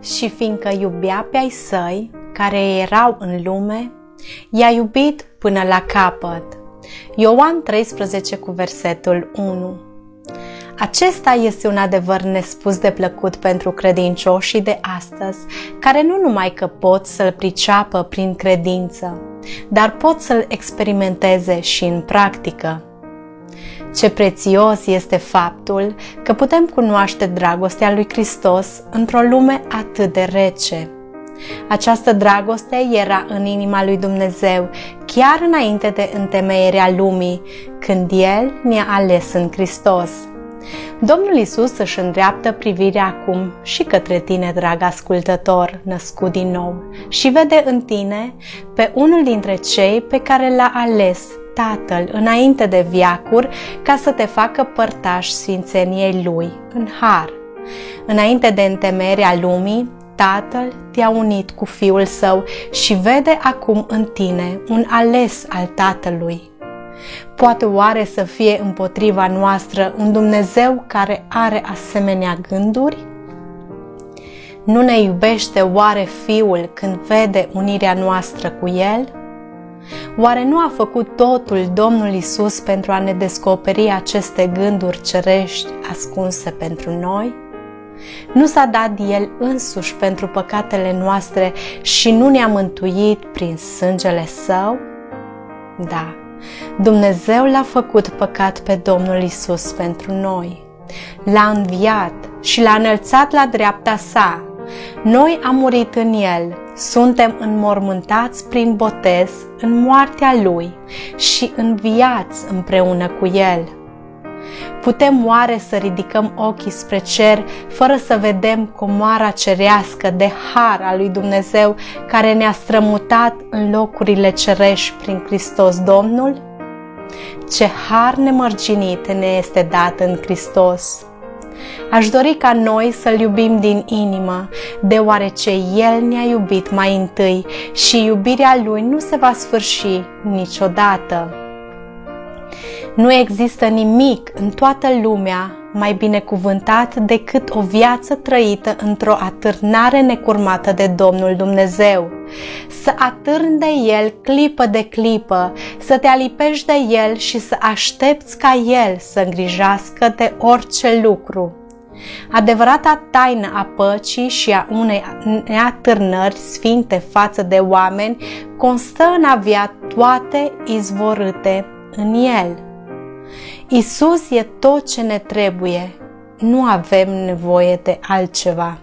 Și fiindcă iubea pe ai săi, care erau în lume, i-a iubit până la capăt. Ioan 13 cu versetul 1. Acesta este un adevăr nespus de plăcut pentru credincioșii de astăzi, care nu numai că pot să-l priceapă prin credință, dar pot să-l experimenteze și în practică. Ce prețios este faptul că putem cunoaște dragostea lui Hristos într-o lume atât de rece. Această dragoste era în inima lui Dumnezeu chiar înainte de întemeierea lumii, când El ne-a ales în Hristos. Domnul Iisus își îndreaptă privirea acum și către tine, drag ascultător, născut din nou, și vede în tine pe unul dintre cei pe care l-a ales Tatăl înainte de veacuri ca să te facă părtaș sfințeniei Lui în har. Înainte de întemeierea lumii, Tatăl te-a unit cu Fiul Său și vede acum în tine un ales al Tatălui. Poate oare să fie împotriva noastră un Dumnezeu care are asemenea gânduri? Nu ne iubește oare Fiul când vede unirea noastră cu El? Oare nu a făcut totul Domnul Iisus pentru a ne descoperi aceste gânduri cerești ascunse pentru noi? Nu s-a dat El însuși pentru păcatele noastre și nu ne-a mântuit prin sângele Său? Da, Dumnezeu l-a făcut păcat pe Domnul Iisus pentru noi. L-a înviat și l-a înălțat la dreapta Sa. Noi am murit în El, suntem înmormântați prin botez în moartea Lui și înviați împreună cu El. Putem oare să ridicăm ochii spre cer fără să vedem comoara cerească de har al lui Dumnezeu care ne-a strămutat în locurile cerești prin Hristos Domnul? Ce har nemărginit ne este dat în Hristos! Aș dori ca noi să-L iubim din inimă, deoarece El ne-a iubit mai întâi și iubirea Lui nu se va sfârși niciodată. Nu există nimic în toată lumea mai binecuvântat decât o viață trăită într-o atârnare necurmată de Domnul Dumnezeu. Să atârni de El clipă de clipă, să te alipești de El și să aștepți ca El să îngrijească de orice lucru. Adevărata taină a păcii și a unei neatârnări sfinte față de oameni constă în a avea toate izvorâte în El. Iisus e tot ce ne trebuie, nu avem nevoie de altceva.